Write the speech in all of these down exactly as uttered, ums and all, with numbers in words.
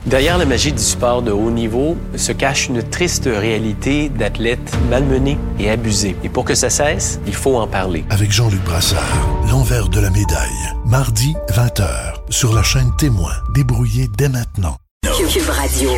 Derrière la magie du sport de haut niveau se cache une triste réalité d'athlètes malmenés et abusés. Et pour que ça cesse, il faut en parler. Avec Jean-Luc Brassard, l'envers de la médaille. Mardi, vingt heures, sur la chaîne Témoin. Débrouillez dès maintenant. Cube Radio.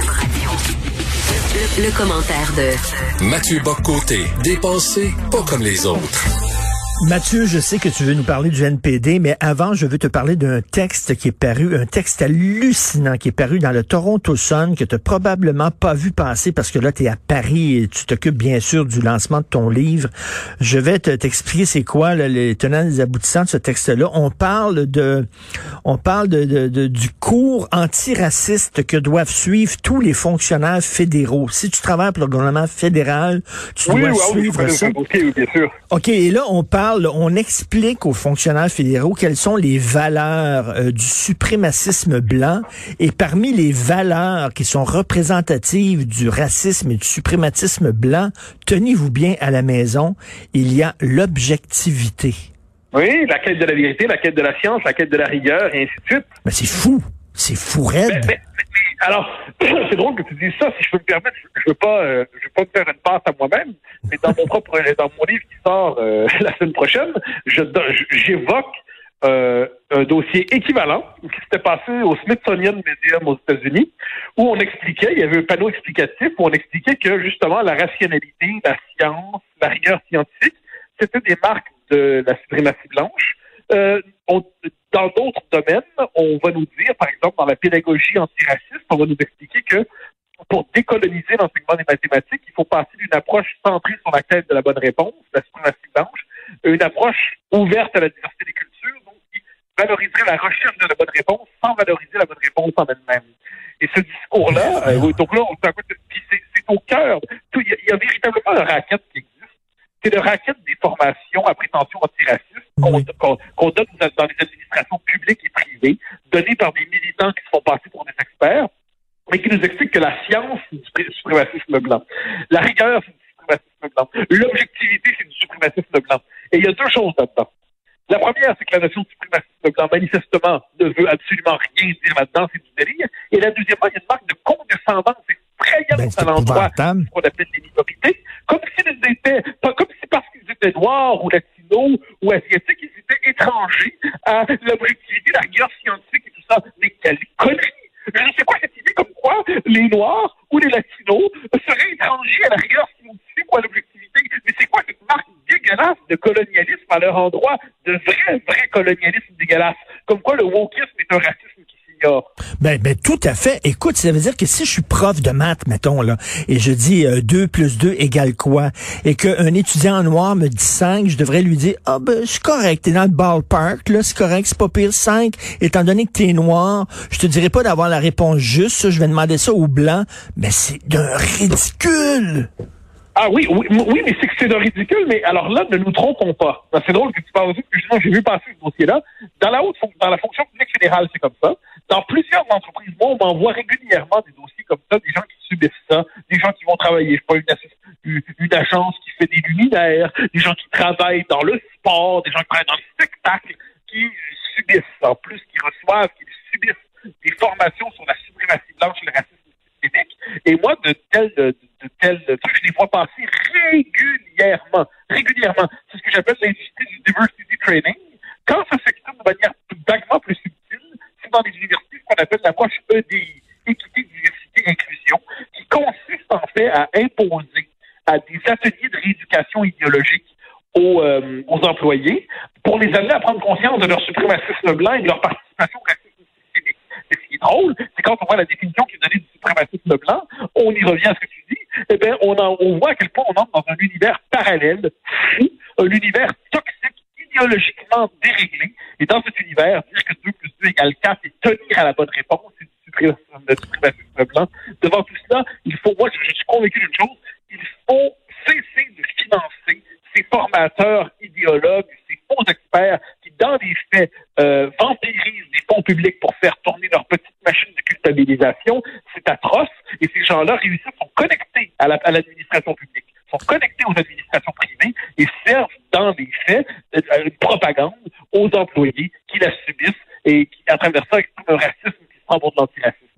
Le, le commentaire de Mathieu Bock-Côté, dépensé pas comme les autres. Mathieu, je sais que tu veux nous parler du N P D, mais avant, je veux te parler d'un texte qui est paru, un texte hallucinant qui est paru dans le Toronto Sun, que tu n'as probablement pas vu passer parce que là, tu es à Paris et tu t'occupes bien sûr du lancement de ton livre. Je vais te, t'expliquer c'est quoi là, les tenants et les aboutissants de ce texte-là. On parle de, on parle de, de, de du cours antiraciste que doivent suivre tous les fonctionnaires fédéraux. Si tu travailles pour le gouvernement fédéral, tu oui, dois oui, suivre oui, ça. Oui, bien sûr. OK, et là, on parle on explique aux fonctionnaires fédéraux quelles sont les valeurs euh, du suprémacisme blanc. Et parmi les valeurs qui sont représentatives du racisme et du suprématisme blanc, tenez-vous bien à la maison, il y a l'objectivité. Oui, la quête de la vérité, la quête de la science, la quête de la rigueur, et ainsi de suite. Mais c'est fou. C'est fou raide. Mais, mais, mais, alors, c'est drôle que tu dises ça. Si je peux me permettre, je, je veux pas, euh, je veux pas me faire une passe à moi-même. Mais dans mon propre, dans mon livre qui sort euh, la semaine prochaine, je, j'évoque euh, un dossier équivalent qui s'était passé au Smithsonian Museum aux États-Unis, où on expliquait, il y avait un panneau explicatif où on expliquait que justement la rationalité, la science, la rigueur scientifique, c'était des marques de la suprématie blanche. Euh, on, dans d'autres domaines, on va nous dire, par exemple, dans la pédagogie antiraciste, on va nous expliquer que pour décoloniser l'enseignement des mathématiques, il faut passer d'une approche centrée sur la quête de la bonne réponse, la suprématie blanche, à une approche ouverte à la diversité des cultures, donc qui valoriserait la recherche de la bonne réponse sans valoriser la bonne réponse en elle-même. Et ce discours-là, euh, donc là, on, c'est, c'est au cœur. Il y, y a véritablement un racket qui existe. C'est le racket des formations à prétention antiraciste qu'on, oui. qu'on, qu'on donne dans les administrations publiques et privées, données par des militants qui se font passer pour des experts, mais qui nous expliquent que la science, c'est du suprémacisme blanc. La rigueur, c'est du suprémacisme blanc. L'objectivité, c'est du suprémacisme blanc. Et il y a deux choses là-dedans. La première, c'est que la notion de suprémacisme blanc, manifestement, ne veut absolument rien dire là-dedans, c'est du délire. Et la deuxièmement, il y a une marque de condescendance effrayante ben, à l'endroit de ce qu'on appelle des minorités, comme s'ils étaient, comme si parce qu'ils étaient noirs ou latinos ou asiatiques, ils étaient étrangers à l'objectivité, la rigueur scientifique et tout ça. Mais quelle connerie! Je ne sais quoi cette idée comme quoi les Noirs ou les Latinos seraient étrangers à la rigueur scientifique ou à l'objectivité. Mais c'est quoi cette marque dégueulasse de colonialisme à leur endroit, de vrai, vrai colonialisme dégueulasse? Comme quoi le wokisme est un racisme qui s'ignore. Ben, ben, tout à fait. Écoute, ça veut dire que si je suis prof de maths, mettons, là, et je dis euh, deux plus deux égale quoi, et qu'un étudiant en noir me dit cinq, je devrais lui dire, ah ben, c'est correct, t'es dans le ballpark, là, c'est correct, c'est pas pire, cinq, étant donné que t'es noir, je te dirais pas d'avoir la réponse juste, je vais demander ça au blanc, mais c'est d'un ridicule! Ah oui, oui, oui, mais c'est que c'est d'un ridicule, mais alors là, ne nous trompons pas. C'est drôle que tu parles aussi, parce que justement, j'ai vu passer ce dossier-là. Dans la haute, dans la fonction publique fédérale, c'est comme ça. Dans plusieurs entreprises, moi, on m'envoie régulièrement des dossiers comme ça, des gens qui subissent ça, des gens qui vont travailler, je sais pas, une, une, une agence qui fait des luminaires, des gens qui travaillent dans le sport, des gens qui travaillent dans le spectacle, qui subissent ça, en plus, qui reçoivent, qui subissent des formations sur la suprématie blanche et le racisme systémique. Et moi, de tels, de, de tels trucs, je les vois passer régulièrement, régulièrement. C'est ce que j'appelle l'industrie du diversity training. Quand ça s'exprime de manière vaguement plus subtile, c'est dans les universités ce qu'on appelle l'approche E D I, équité, diversité, inclusion, qui consiste en fait à imposer à des ateliers de rééducation idéologique aux, euh, aux employés pour les amener à prendre conscience de leur suprémacisme blanc et de leur participation au racisme systémique. Et ce qui est drôle, c'est quand on voit la définition qui est donnée du suprémacisme blanc, on y revient à ce que tu dis, eh bien, on, en, on voit à quel point on entre dans un univers parallèle, fou, un univers toxique, idéologiquement déréglé. Et dans cet univers, dire que deux plus deux égale quatre et tenir à la bonne réponse, c'est du suprémacisme, du suprémacisme blanc. Devant tout cela, il faut, moi, je, je suis convaincu d'une chose, il faut cesser de financer ces formateurs idéologues, ces faux experts qui, dans les faits, euh, vampirisent les fonds publics pour faire tourner leur petite machine de culpabilisation. C'est atroce. Et ces gens-là réussissent, sont connectés à, la, à l'administration publique, sont connectés aux administrations privées et servent, dans les faits, une propagande aux employés qui la subissent et qui, à travers ça, expriment un racisme qui semble de l'antiracisme.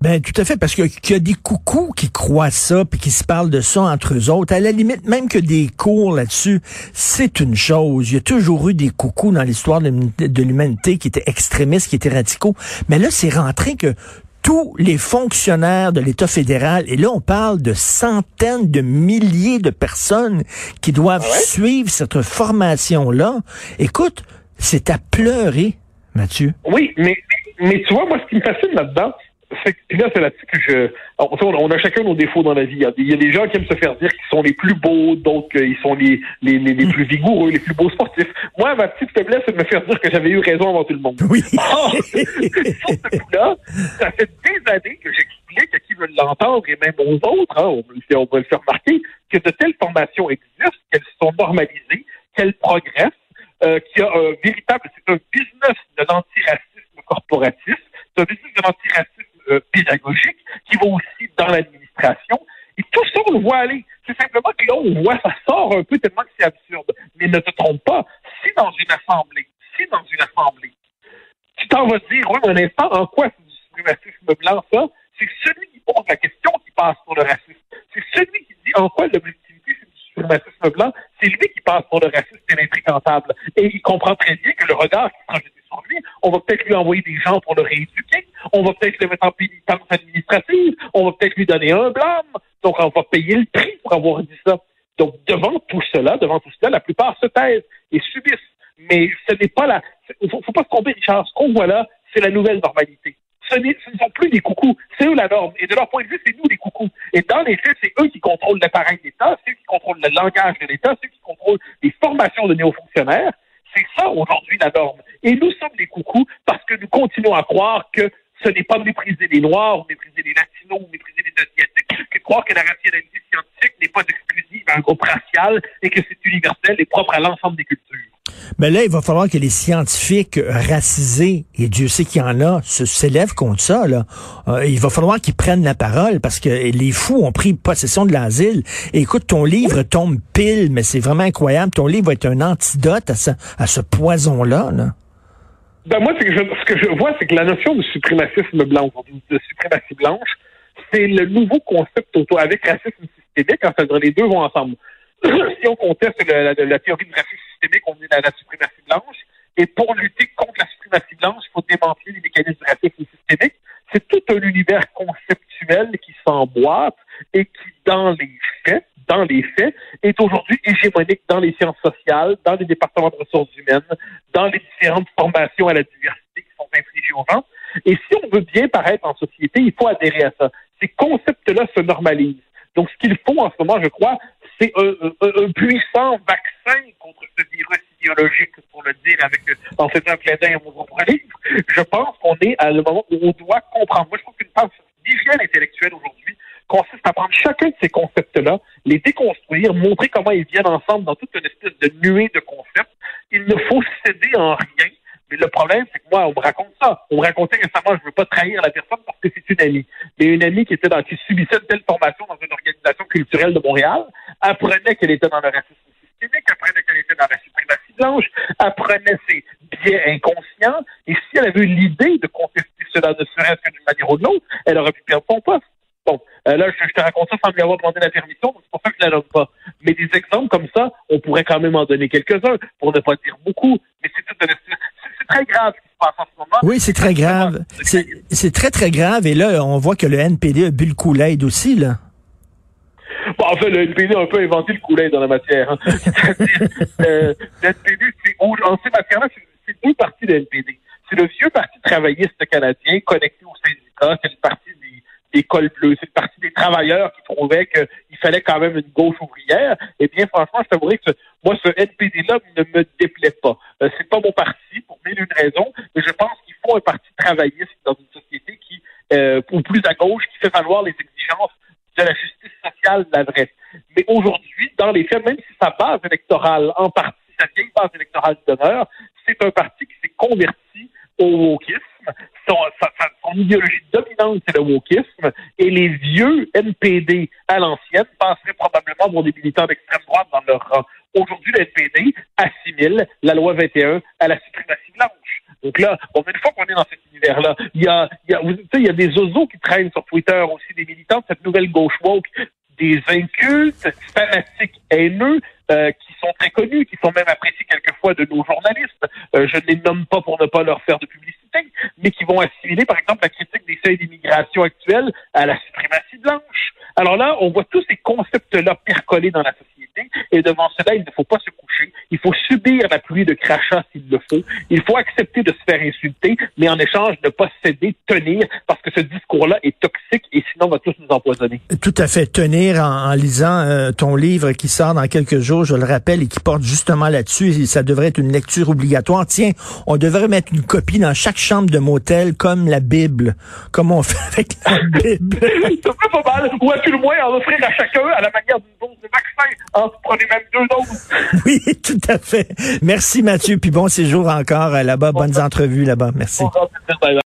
Ben tout à fait, parce que qu'il y a des coucous qui croient ça, puis qui se parlent de ça entre eux autres. À la limite, même que des cours là-dessus, c'est une chose. Il y a toujours eu des coucous dans l'histoire de, de l'humanité qui étaient extrémistes, qui étaient radicaux. Mais là, c'est rentré que tous les fonctionnaires de l'État fédéral, et là, on parle de centaines de milliers de personnes qui doivent ouais. suivre cette formation-là. Écoute, c'est à pleurer, Mathieu. Oui, mais, mais tu vois, moi, ce qui me fascine là-dedans, c'est que là, c'est là-dessus que je... On, on a chacun nos défauts dans la vie. Il y, a des, il y a des gens qui aiment se faire dire qu'ils sont les plus beaux, d'autres qu'ils sont les, les, les, les plus vigoureux, les plus beaux sportifs. Moi, ma petite faiblesse, c'est de me faire dire que j'avais eu raison avant tout le monde. Oui. Or, sur ce coup-là, ça fait des années que j'explique à qui veut l'entendre, et même aux autres, hein, on, on va le faire remarquer, que de telles formations existent, qu'elles sont normalisées, qu'elles progressent, euh, qu'il y a un véritable... C'est un business de l'antiracisme corporatif, c'est un business de l'antiracisme Euh, pédagogique qui va aussi dans l'administration. Et tout ça, on le voit aller. C'est simplement que là, on voit, ça sort un peu tellement que c'est absurde. Mais ne te trompe pas, si dans une assemblée, si dans une assemblée, tu t'en vas dire, oui, mais un instant, en quoi c'est du suprémacisme blanc, ça? C'est celui qui pose la question qui passe pour le racisme. C'est celui qui dit en quoi l'objectivité, c'est du suprémacisme blanc. C'est lui qui passe pour le racisme et l'infréquentable. Et il comprend très bien que le regard qui sera jeté sur lui, on va peut-être lui envoyer des gens pour le rééduquer. On va peut-être le mettre en pénitence administrative, on va peut-être lui donner un blâme, donc on va payer le prix pour avoir dit ça. Donc, devant tout cela, devant tout cela, la plupart se taisent et subissent. Mais ce n'est pas la... Il faut, faut pas se tromper, Richard. Ce qu'on voit là, c'est la nouvelle normalité. Ce, n'est, ce ne sont plus des coucous, c'est eux la norme. Et de leur point de vue, c'est nous les coucous. Et dans les faits, c'est eux qui contrôlent l'appareil d'État, c'est eux qui contrôlent le langage de l'État, c'est eux qui contrôlent les formations de néo-fonctionnaires. C'est ça, aujourd'hui, la norme. Et nous sommes des coucous parce que nous continuons à croire que ce n'est pas mépriser les Noirs, ou mépriser les Latinos, ou mépriser les Asiatiques, que croire que la rationalité scientifique n'est pas exclusive à un groupe racial et que c'est universel et propre à l'ensemble des cultures. Mais là, il va falloir que les scientifiques racisés, et Dieu sait qu'il y en a, se s'élèvent contre ça, là. Euh, il va falloir qu'ils prennent la parole parce que les fous ont pris possession de l'asile. Et écoute, ton livre tombe pile, mais c'est vraiment incroyable. Ton livre va être un antidote à ce, à ce poison-là, là. Ben moi, c'est que je, ce que je vois, c'est que la notion de suprémacisme blanc, de suprématie blanche, c'est le nouveau concept auto avec racisme systémique. En fait, les deux vont ensemble. Si on conteste la, la, la théorie du racisme systémique, on est à la suprématie blanche. Et pour lutter contre la suprématie blanche, il faut démanteler les mécanismes du racisme systémique. C'est tout un univers conceptuel qui s'emboîte et qui, dans les faits, dans les faits, est aujourd'hui hégémonique dans les sciences sociales, dans les départements de ressources humaines, dans les différentes formations à la diversité qui sont infligées aux gens. Et si on veut bien paraître en société, il faut adhérer à ça. Ces concepts-là se normalisent. Donc, ce qu'il faut en ce moment, je crois, c'est un, un, un puissant vaccin contre ce virus idéologique, pour le dire avec, en faisant un clin d'œil à mon propre livre. Je pense qu'on est à le moment où on doit comprendre. Moi, je trouve qu'une phase d'hygiène intellectuelle aujourd'hui consiste à prendre chacun de ces concepts-là, les déconstruire, montrer comment ils viennent ensemble dans toute une espèce de nuée de concepts. Il ne faut céder en rien. Mais le problème, c'est que moi, on me raconte ça. On me racontait récemment, je ne veux pas trahir la personne parce que c'est une amie. Mais une amie qui était dans, qui subissait une telle formation dans une organisation culturelle de Montréal, apprenait qu'elle était dans le racisme systémique, apprenait qu'elle était dans la suprématie blanche, apprenait ses biais inconscients. Et si elle avait eu l'idée de contester cela, ne serait-ce que d'une manière ou de l'autre, elle aurait pu perdre son poste. Bon, euh, là, je, je te raconte ça sans lui avoir demandé la permission, donc c'est pour ça que je la donne pas. Mais des exemples comme ça, on pourrait quand même en donner quelques-uns, pour ne pas dire beaucoup. Mais c'est tout un... C'est très grave ce qui se passe en ce moment. Oui, c'est très grave. C'est, c'est très, très grave. Et là, on voit que le N P D a bu le Kool-Aid aussi, là. Bon, en fait, le N P D a un peu inventé le Kool-Aid dans la matière. Hein. C'est-à-dire, euh, le N P D, c'est, en ces matières-là, c'est, c'est deux parties de N P D. C'est le vieux parti travailliste canadien connecté au syndicat, c'est le parti des, des cols bleus, c'est le parti des travailleurs qui trouvaient qu'il fallait quand même une gauche ouvrière. Eh bien, franchement, je t'avouerais que ce, moi, ce N P D-là ne me déplaît pas. Euh, c'est pas mon parti, pour mille et une raisons, mais je pense qu'il faut un parti travailliste dans une société qui, euh, ou plus à gauche, qui fait valoir les exigences de la justice sociale de la vraie. Mais aujourd'hui, dans les faits, même si sa base électorale, en partie, sa vieille base électorale demeure, c'est un parti qui s'est converti au wokisme. Son, sa, sa, son idéologie dominante, c'est le wokisme. Et les vieux N P D à l'ancienne passeraient probablement pour des militants d'extrême droite dans leur rang. Aujourd'hui, le N P D assimile la loi vingt et un à la suprématie blanche. Donc là, bon, une fois qu'on est dans cet univers-là, il y a, il y a, vous savez, il y a des oiseaux qui traînent sur Twitter aussi, des militants de cette nouvelle gauche woke, des incultes, fanatiques, haineux, euh, qui sont très connus, qui sont même appréciés quelquefois de nos journalistes. Euh, je ne les nomme pas pour ne pas leur faire de publicité, mais qui vont assimiler, par exemple, la critique des seuils d'immigration actuels à la suprématie blanche. Alors là, on voit tous ces concepts-là percoler dans la société, et devant cela, il ne faut pas se coucher. Il faut subir la pluie de crachats s'il le faut. Il faut accepter de se faire insulter, mais en échange, ne pas céder, tenir, parce que ce discours-là est toxique et sinon on va tous nous empoisonner. Tout à fait. Tenir en, en lisant euh, ton livre qui sort dans quelques jours, je le rappelle, et qui porte justement là-dessus, et ça devrait être une lecture obligatoire. Tiens, on devrait mettre une copie dans chaque chambre de motel, comme la Bible, comme on fait avec la Bible. Ça fait pas mal. Ou à tout le moins en offrir à chacun à la manière d'une dose de vaccin. Hein, vous prenez même deux doses. Oui, tout à fait. Merci Mathieu, puis bon séjour encore là-bas. Bonnes entrevues là-bas. Merci.